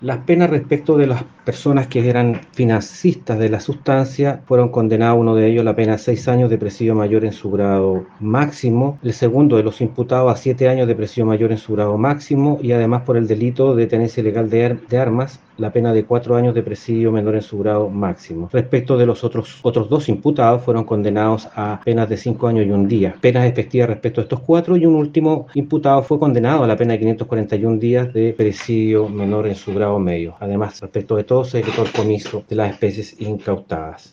Las penas respecto de las personas que eran financistas de la sustancia fueron condenados, uno de ellos, a la pena de 6 años de presidio mayor en su grado máximo, el segundo de los imputados a 7 años de presidio mayor en su grado máximo y además por el delito de tenencia ilegal de armas, la pena de 4 años de presidio menor en su grado máximo. Respecto de los otros dos imputados, fueron condenados a penas de 5 años y un día. Penas efectivas respecto a estos cuatro, y un último imputado fue condenado a la pena de 541 días de presidio menor en su grado medio. Además, respecto de todo, se decretó el comiso de las especies incautadas.